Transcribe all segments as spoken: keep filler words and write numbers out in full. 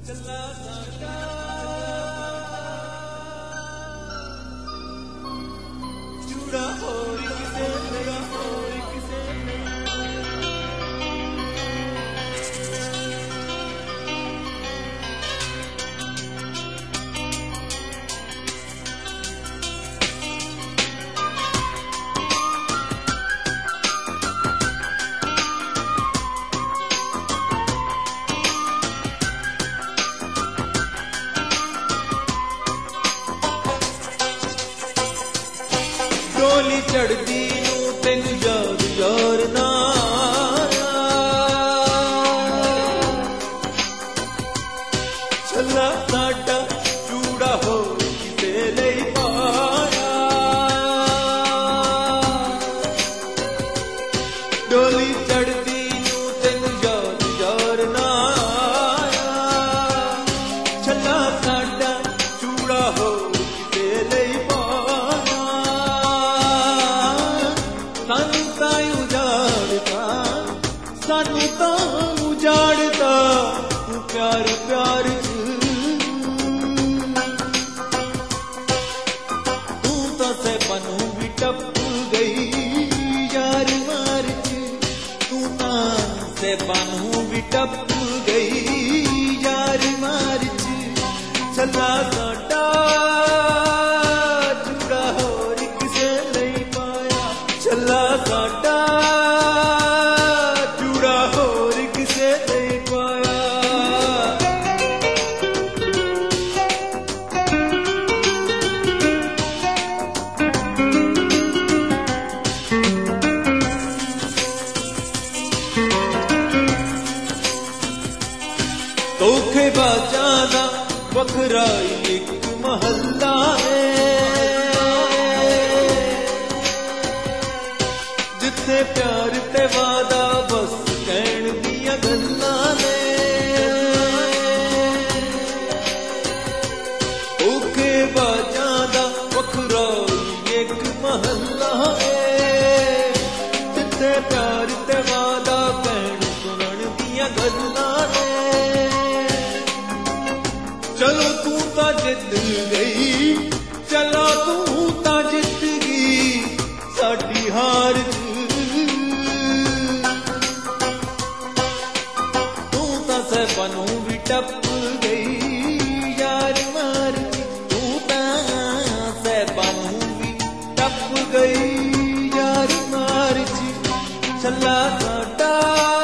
ਡੋਲੀ ਚੜਦੀ ਨੂੰ ਤੈਨੂੰ ਯਾਦ ਯਾਰ ਨਾ ਛੱਲਾ ਸਾਡਾ ਚੂੜਾ ਹੋ ਕਿਸੇ ਲਈ ਪਾਇਆ ਡੋਲੀ ਚੜਦੀ ਨੂੰ ਤੈਨੂੰ ਯਾਦ ਯਾਰ ਨਾ ਛੱਲਾ ਸਾਡਾ ਚੂੜਾ ਹੋ ਕਿਸੇ ਲਈ ਸਾਨੂੰ ਤਾਂ ਉਜਾੜਦਾ ਤੂੰ ਪਿਆਰ ਪਿਆਰ ਤੂੰ ਤਾਂ ਸਹਿਬਾਂ ਨੂੰ ਵੀ ਟੱਪ ਗਈ ਯਾਰ ਮਾਰ ਤੂੰ ਤਾਂ ਸਹਿਬਾਂ ਨੂੰ ਵੀ ਟੱਪ ਗਈ ਯਾਰ ਮਾਰ ਛੱਲਾ ਸਾਡਾ ਚੂੜਾ ਹੋਰ ਕਿਸੇ ਲਈ ਪਾਇਆ ਛੱਲਾ ਸਾਡਾ ਧੋਖੇਬਾਜ਼ਾਂ ਦਾ ਵੱਖਰਾ ਇੱਕ ਮਹੱਲਾ ਏ ਜਿੱਥੇ ਪਿਆਰ ਤੇ ਵਾਦਾ ਬਸ ਕਹਿਣ ਦੀਆਂ ਗੱਲਾਂ ਨੇ ਧੋਖੇਬਾਜ਼ਾਂ ਦਾ ਵੱਖਰਾ ਇੱਕ ਮਹੱਲਾ ਏ ਜਿੱਥੇ ਪਿਆਰ ਤੇ ਵਾਦਾ ਕਹਿਣ ਸੁਣਨ ਦੀਆਂ ਗੱਲਾਂ ਨੇ ਚਲੋ ਤੂੰ ਤਾਂ ਜਿੱਤ ਗਈ ਚਲੋ ਤੂੰ ਤਾਂ ਜਿੱਤ ਗਈ ਸਾਡੀ ਹਾਰ ਤੂੰ ਤਾਂ ਸਹਿਬਾਂ ਨੂੰ ਵੀ ਟੱਪ ਗਈ ਯਾਰ ਮਾਰ ਤੂੰ ਤਾਂ ਸਹਿਬਾਂ ਨੂੰ ਵੀ ਟੱਪ ਗਈ ਯਾਰ ਮਾਰ ਛੱਲਾ ਸਾਡਾ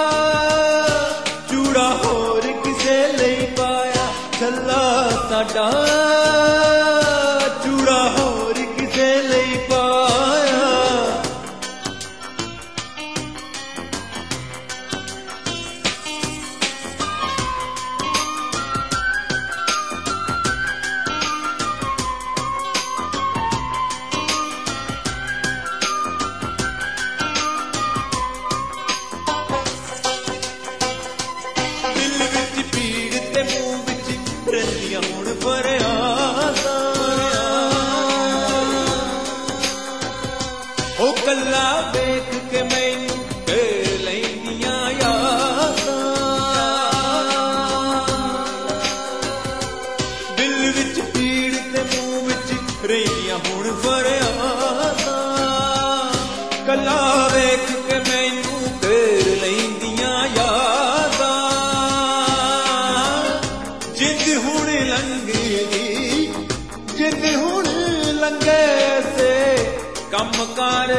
ਚੂੜਾ ਹੋਰ ਕਿਸੇ ਲਈ ਪਾਇਆ ਛੱਲਾ ਸਾਡਾ ਚੂੜਾ ਹੋਰ ਕਿਸੇ ਲਈ ਪਾਇਆ ਦਿਲ ਵਿੱਚ ਪੀੜ ਤੇ ਮੂੰਹ ਵਿੱਚ ਰਹਿੰਦੀਆਂ ਹੁਣ ਫਰਿਆਦਾਂ ਉਹ ਕੱਲਾ ਵੇਖ ਕੇ ਮੈਨੂੰ ਢੇ ਲੈਂਦੀਆਂ ਯਾਦਾਂ ਦਿਲ ਵਿੱਚ ਪੀੜ ਤੇ ਮੂੰਹ ਵਿੱਚ ਰਹਿੰਦੀਆਂ ਹੁਣ ਫਰਿਆਦਾਂ ਕੱਲਾ ਵੇਖ ਕੇ ਮੈਨੂੰ ਢੇ ਲੈਂਦੀਆਂ ਯਾਦਾਂ ਜਿੰਦ ਹੁਣ ਲੰਘੀ ਜਿੰਦ ਹੁਣ ਲੰਘੇ ਸੇ ਕੰਮ ਕਾਰ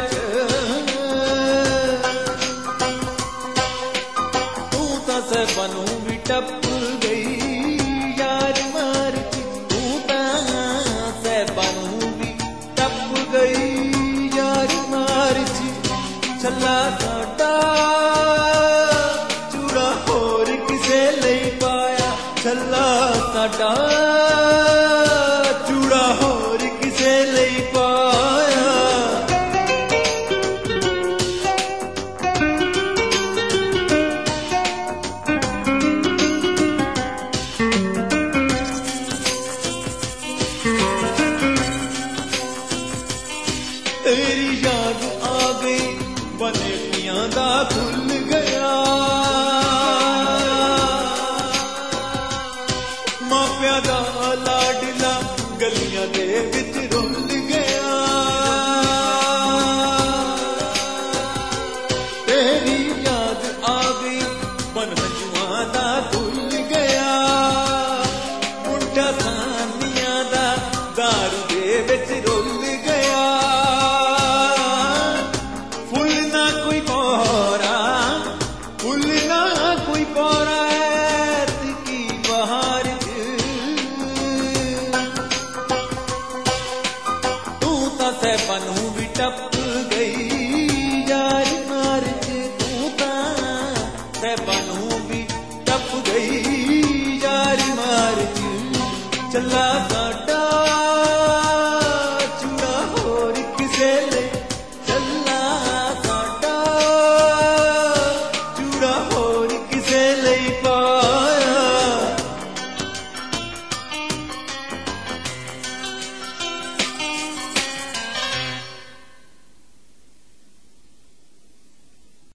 ਤੂੰ ਤਾਂ ਸਹਿਬਾਂ ਨੂੰ ਵੀ ਟੱਪ ਗਈ ਯਾਰ ਮਾਰ ਤੂੰ ਤਾਂ ਸਹਿਬਾਂ ਨੂੰ ਵੀ ਟੱਪ ਗਈ ਯਾਰ ਮਾਰ ਛੱਲਾ ਸਾਡਾ ਚੂੜਾ ਹੋਰ ਕਿਸੇ ਲਈ ਪਾਇਆ ਛੱਲਾ ਸਾਡਾ ਚੂੜਾ ਹੋਰ ਕਿਸੇ ਲਈ ਪਾਇਆ ਤੇਰੀ ਯਾਦ ਆ ਗਈ ਬਨੇਟੀਆਂ ਦਾ ਖੁੱਲ ਗਿਆ दे विच रुल गया तेरी याद आ गई मन हंजुआं दा धुल गया मुंडा सानियां दा दारू दे विच रुल गया फुल ना कोई पौरा फुल ना कोई पौरा की बहार तू ता सैबनू भी टप गई यार मार तू ता सैबनू भी टप गई यार मार चला साडा